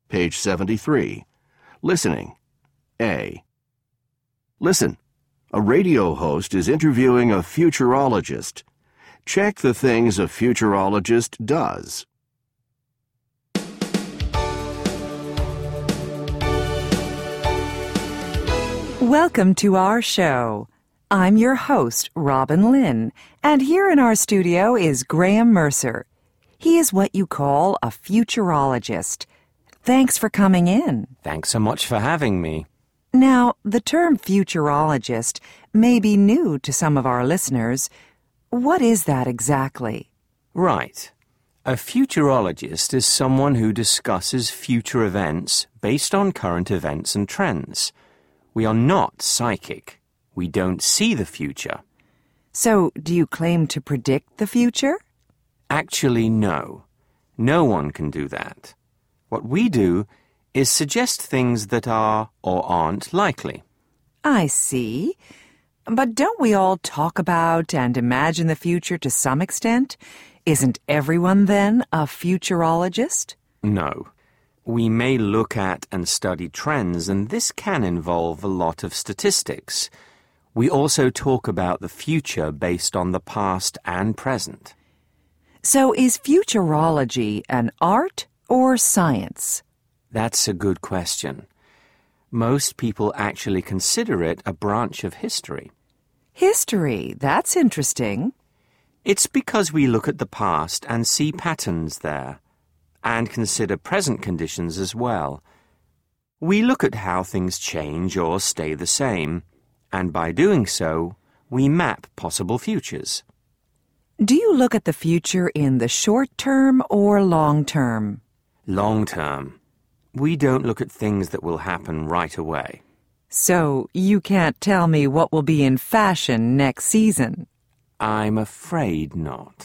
Page 73. Listening. A. Listen. A radio host is interviewing a futurologist. Check the things a futurologist does. Welcome to our show. I'm your host, Robin Lynn, and here in our studio is Graham Mercer. He is what you call a futurologist. Thanks for coming in. Thanks so much for having me. Now, the term futurologist may be new to some of our listeners. What is that exactly? Right. A futurologist is someone who discusses future events based on current events and trends. We are not psychic. We don't see the future. So, do you claim to predict the future? Actually, no. No one can do that. What we do is suggest things that are or aren't likely. I see. But don't we all talk about and imagine the future to some extent? Isn't everyone then a futurologist? No. We may look at and study trends, and this can involve a lot of statistics. We also talk about the future based on the past and present. So is futurology an art or science? That's a good question. Most people actually consider it a branch of history. History, that's interesting. It's because we look at the past and see patterns there, and consider present conditions as well. We look at how things change or stay the same, and by doing so, we map possible futures. Do you look at the future in the short term or long term? Long term. We don't look at things that will happen right away. So you can't tell me what will be in fashion next season? I'm afraid not.